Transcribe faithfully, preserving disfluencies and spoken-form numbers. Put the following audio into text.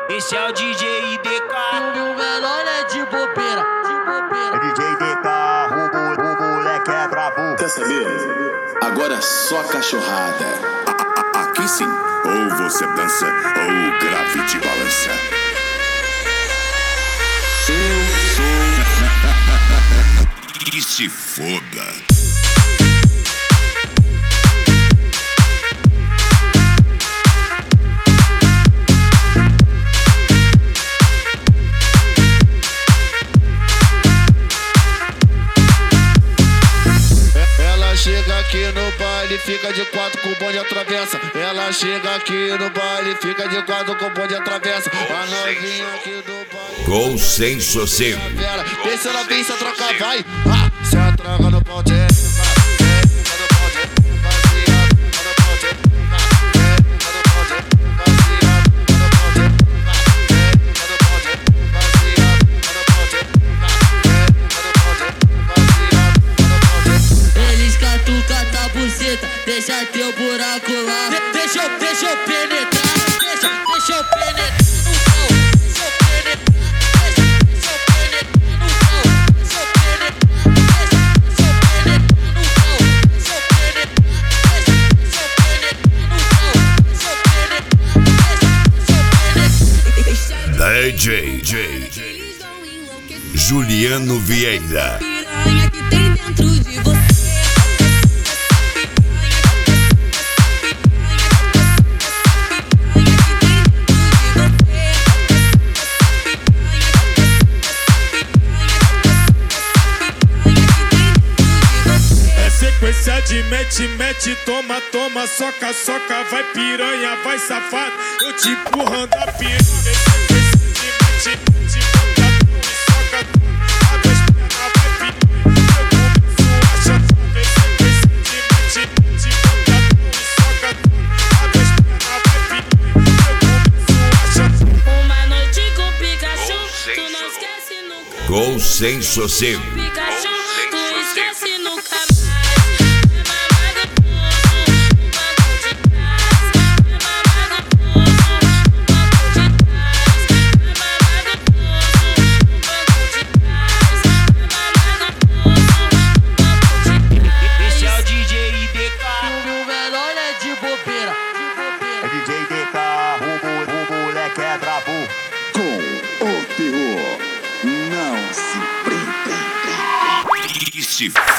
Esse é o D J I D K. E o menor é de bobeira, de bobeira. É D J I D K, o, o, o moleque é brabo. Quer saber? Agora é só cachorrada. A, a, aqui sim, ou você dança ou o grave te balança. Eu sou. E se foda. Chega aqui no baile, fica de quatro com o bonde atravessa. Ela chega aqui no baile, fica de quatro com o bonde atravessa. A novinha aqui do baile. Gol sem sossego. Desce na pista, troca, vai. Ah, se atraga no pau, tcheca. Deixa teu buraco lá. De deixa eu, deixa eu penetrar. Deixa, deixa eu penetrar no pau. Deixa eu penetrar. Deixa, deixa eu penetrar no pau. Deixa eu penetrar. Deixa, deixa eu penetrar no pau. Deixa eu penetrar. Deixa eu penetrar. Deixa eu penetrar. Deixa eu penetrar. D J J Juliano Vieira. Piranha que tem dentro de você. Sequência de mete, mete, toma, toma, soca, soca, vai piranha, vai safado, eu te empurrando a piranha. Sequência de mete, mete, bota tu e soca tu, abre as pernas, vai piranha, eu começo a chantar. Sequência de mete, mete, bota tu e soca tu, abre as pernas, vai piranha, eu começo a chantar. Uma noite com Pikachu, tu não esquece nunca. Gol sem sossego. Pikachu, tu esquece nunca. É D J I D K, o, o, o moleque é brabo. Com o terror, não se prenda. E se